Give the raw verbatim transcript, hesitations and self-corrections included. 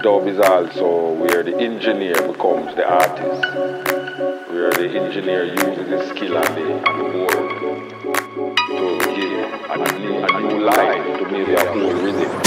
dub is also where the engineer becomes the artist, where the engineer uses his skill on the, on the board to give a new, a new life to maybe a whole rhythm.